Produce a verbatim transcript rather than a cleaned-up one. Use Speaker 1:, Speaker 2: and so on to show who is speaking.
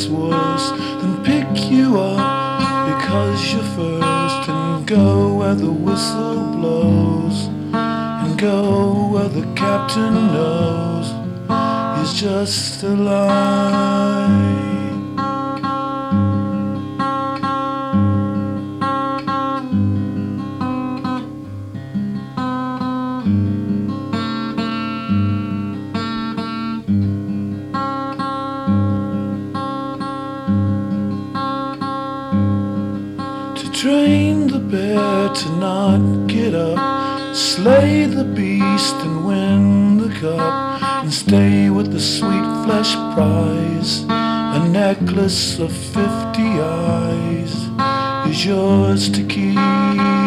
Speaker 1: worse than pick you up because you're first, and go where the whistle blows, and go where the captain knows he's just a lie. Train the bear to not get up, slay the beast and win the cup, and stay with the sweet flesh prize. A necklace of fifty eyes is yours to keep.